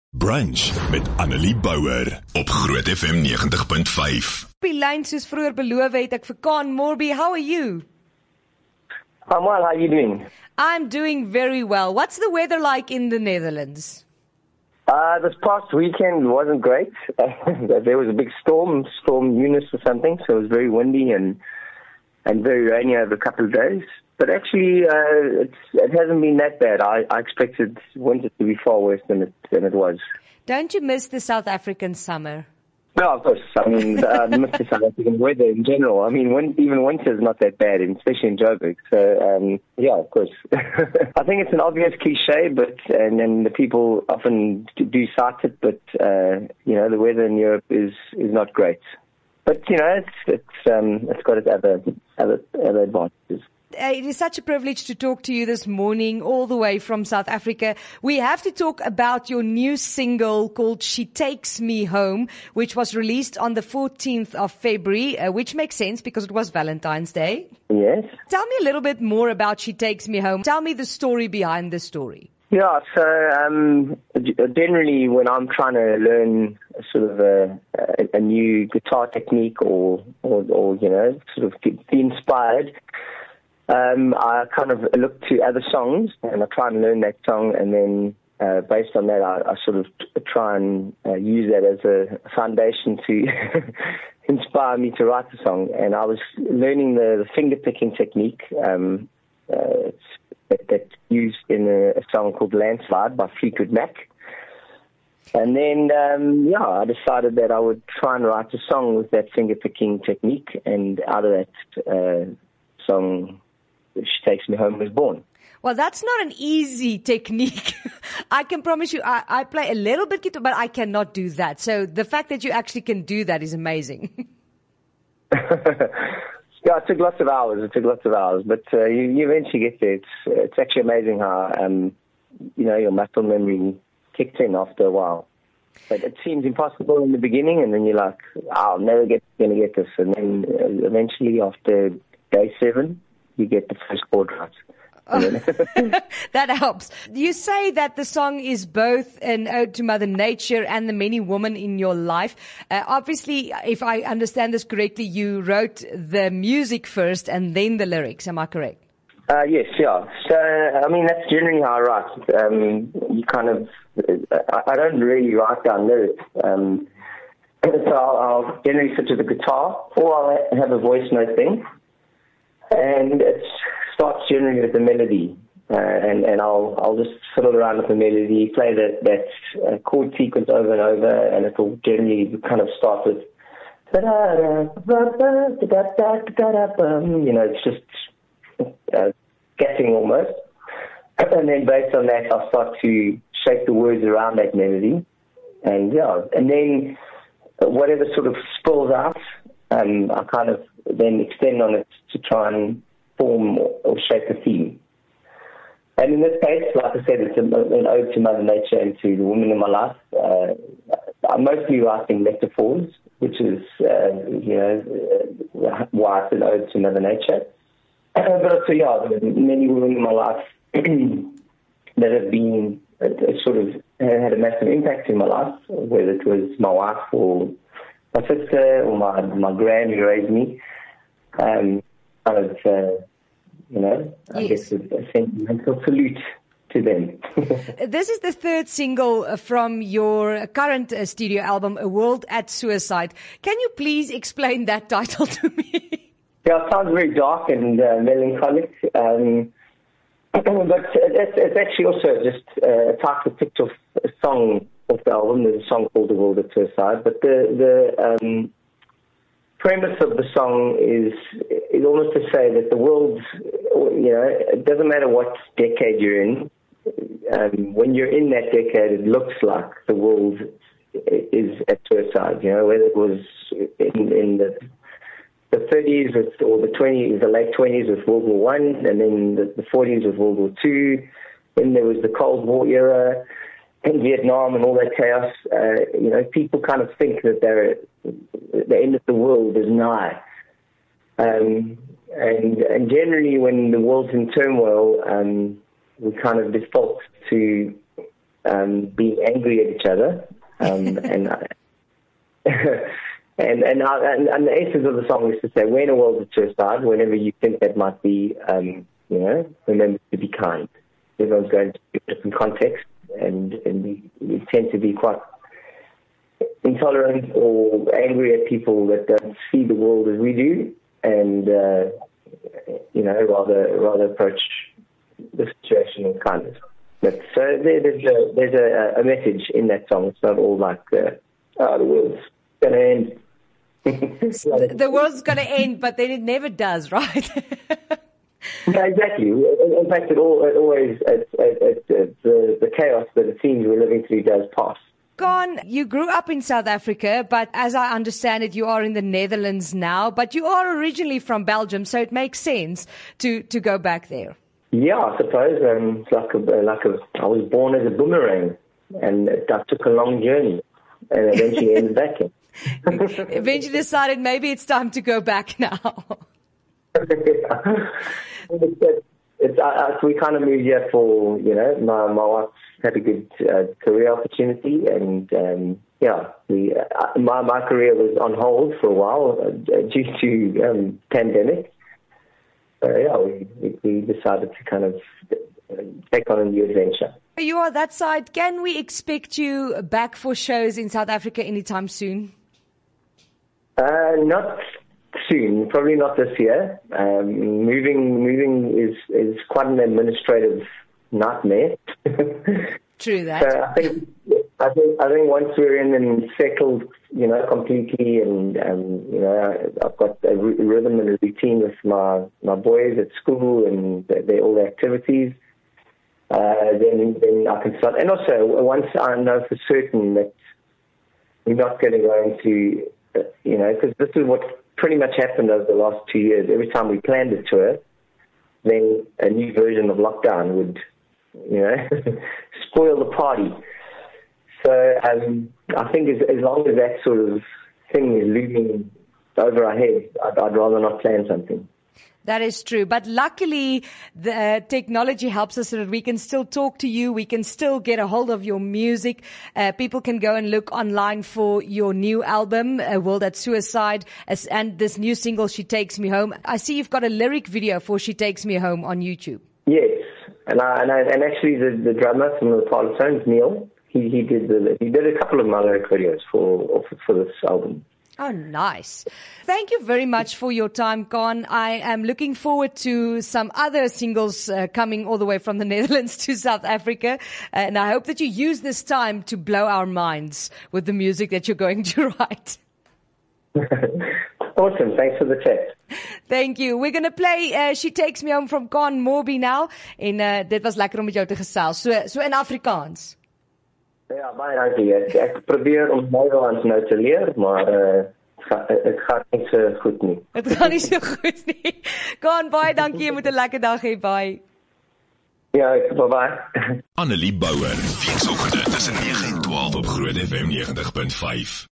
Brunch met Annelie Bouwer op Groot FM 90.5. Lyn soos vroeër beloof het ek vir Kaan Morby. How are you? I'm well, how are you doing? I'm doing very well. What's the weather like in the Netherlands? This past weekend wasn't great. There was a big storm Eunice or something, so it was very windy and very rainy over a couple of days. But actually, it hasn't been that bad. I expected winter to be far worse than it was. Don't you miss the South African summer? No, of course. I mean, I miss the South African weather in general. I mean, even winter is not that bad, especially in Joburg. So, yeah, of course. I think it's an obvious cliche, and then the people often do cite it, but, the weather in Europe is not great. But, it's got its other advantages. It is such a privilege to talk to you this morning, all the way from South Africa. We have to talk about your new single called She Takes Me Home, which was released on the 14th of February, which makes sense because it was Valentine's Day. Yes. Tell me a little bit more about She Takes Me Home. Tell me the story behind the story. Yeah, so generally when I'm trying to learn sort of a new guitar technique or sort of be inspired, I kind of look to other songs and I try and learn that song, and then based on that I sort of try and use that as a foundation to inspire me to write the song. And I was learning the finger picking technique that's used in a song called Landslide by Fleetwood Mac. And then, I decided that I would try and write a song with that finger picking technique, and out of that song, She Takes Me Home was born. Well, that's not an easy technique. I can promise you, I play a little bit guitar, but I cannot do that. So the fact that you actually can do that is amazing. Yeah, it took lots of hours, but you eventually get there. It's actually amazing how, your muscle memory kicks in after a while. But it seems impossible in the beginning, and then you're like, I'll never going to get this. And then eventually after day 7, you get the first chord right. That helps. You say that the song is both an ode to Mother Nature and the many women in your life. Obviously, if I understand this correctly, you wrote the music first and then the lyrics. Am I correct? Yes, yeah. So, I mean, that's generally how I write. You kind of, I don't really write down lyrics. So I'll generally sit to the guitar, or I'll have a voice note thing. And it starts generally with the melody, and I'll just fiddle around with the melody, play that chord sequence over and over, and it will generally kind of start with, it's just guessing almost. And then based on that, I'll start to shape the words around that melody, and then whatever sort of spills out, I kind of then extend on it to try and form or shape a theme. And in this case, like I said, it's an ode to Mother Nature and to the women in my life. I'm mostly writing metaphors, which is, why it's an ode to Mother Nature. But also, there are many women in my life that have been, sort of had a massive impact in my life, whether it was my wife or my sister or my gran who raised me. I guess a sentimental salute to them. This is the third single from your current studio album, A World at Suicide. Can you please explain that title to me? Yeah, it sounds very dark and melancholic. But it's actually also just a title picked off a song off the album. There's a song called The World at Suicide. But the premise of the song is almost to say that the world, it doesn't matter what decade you're in. When you're in that decade, it looks like the world is at suicide. Whether it was in the 30s or the 20s, the late 20s with World War I, and then the 40s with World War II. Then there was the Cold War era in Vietnam and all that chaos. People kind of think that the end of the world is nigh. And generally when the world's in turmoil, we kind of default to being angry at each other, and and the essence of the song is to say, when a world is to a side, whenever you think that might be, remember to be kind. Everyone's going to a different context, and we tend to be quite intolerant or angry at people that don't see the world as we do, and rather approach the situation with kindness. But so there's a message in that song. It's not all like the world's going to end. The world's going to end, but then it never does, right? Yeah, exactly. In fact, the chaos that it seems we're living through does pass. Con, you grew up in South Africa, but as I understand it, you are in the Netherlands now, but you are originally from Belgium, so it makes sense to go back there. Yeah, I suppose. It's I was born as a boomerang, and that took a long journey, and eventually ended back in. Eventually decided maybe it's time to go back now. We kind of moved here for, my wife had a good career opportunity, and my career was on hold for a while due to pandemic. We decided to kind of take on a new adventure. You are that side. Can we expect you back for shows in South Africa anytime soon? Not soon, probably not this year. Moving is quite an administrative nightmare. True that. So I think once we're in and settled, completely, and I've got a rhythm and a routine with my boys at school and all the activities. Then I can start. And also, once I know for certain that we're not going to go into, because this is what pretty much happened over the last 2 years. Every time we planned a tour, then a new version of lockdown would, spoil the party. So I think as long as that sort of thing is looming over our heads, I'd rather not plan something. That is true. But luckily, the technology helps us so that we can still talk to you. We can still get a hold of your music. People can go and look online for your new album, World at Suicide, and this new single, She Takes Me Home. I see you've got a lyric video for She Takes Me Home on YouTube. Yes. And actually the drummer from the Parlotones, Neil, he did a couple of my lyric videos for this album. Oh, nice. Thank you very much for your time, Con. I am looking forward to some other singles coming all the way from the Netherlands to South Africa. And I hope that you use this time to blow our minds with the music that you're going to write. Awesome. Thanks for the chat. Thank you. We're going to play She Takes Me Home from Con Morby now. En dit was lekker om met jou te gesels. So in Afrikaans. Ja, baie dankie. Ek probeer om Nederlands nou te leer, maar het gaat nie so goed nie. Het gaan nie so goed nie. Con, baie dankie. Jy moet 'n lekker dag hê. Bye. Ja, bye. Annelie Bouwer, weekoggend tussen 9 en 12 op Groot FM 90.5.